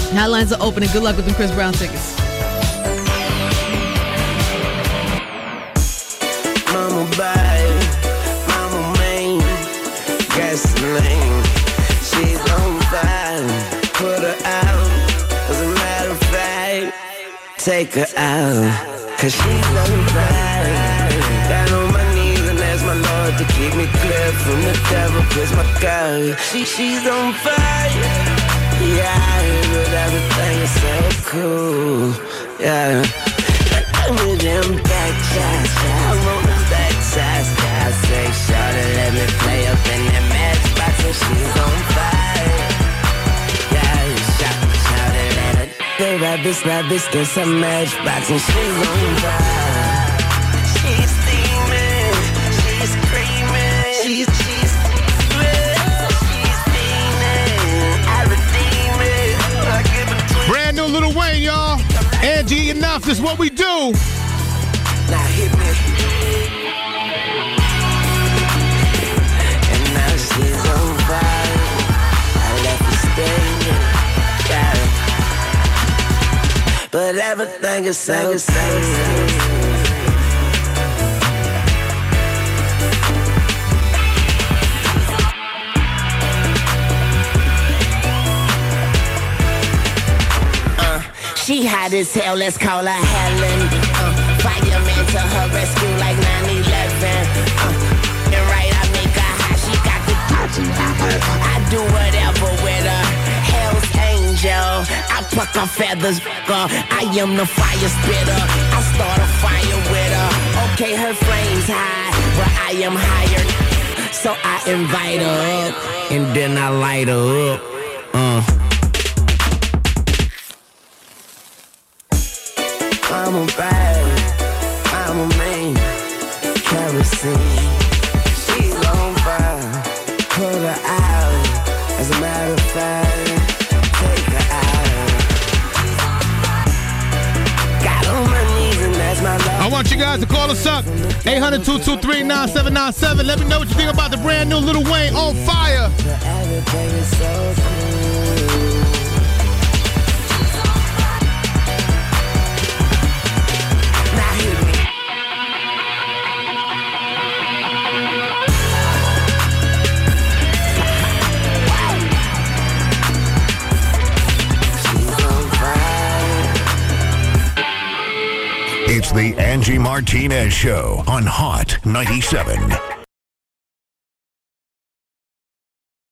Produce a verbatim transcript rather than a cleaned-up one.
Hotlines are open and good luck with them Chris Brown tickets. Mama bad, mama main, gasoline. She's on fire, put her out. As a matter of fact, take her out, cause she's on fire. Down on my knees and ask my Lord to keep me clear from the devil, cause my God, she, she's on fire. Yeah, but everything is so cool. Yeah. With them back shots, I want them back shots. I say, shawty, let me play up in that matchbox, and she's on fire. Yeah, shot, shawty, let her do that bitch, that bitch, get some matchbox, and she's on fire. She's steaming, she's screaming, she's, she's, she's steaming. I redeem it, I give it to. Brand new Lil Wayne, y'all. Angie, enough is what we do. Now hit me. And now she's on fire. I left her staying. Yeah. But everything is so, so, so. She hot as hell, let's call her Helen. Uh, fireman to her rescue like nine eleven. Uh, and right, I make her hot, she got the I do whatever with her. Hell's angel, I pluck her feathers. Uh, I am the fire spitter, I start a fire with her. Okay, her flame's high, but I am higher. So I invite her up, and then I light her up. Uh. I'm a bad, I'm a main, kerosene. She's on fire, put her out. As a matter of fact, take her out. Got on my knees and that's my love. I want you guys to call us up. eight hundred, two two three, nine seven nine seven. Let me know what you think about the brand new Lil Wayne, On Fire. Everything is so cool. It's the Angie Martinez Show on Hot ninety-seven.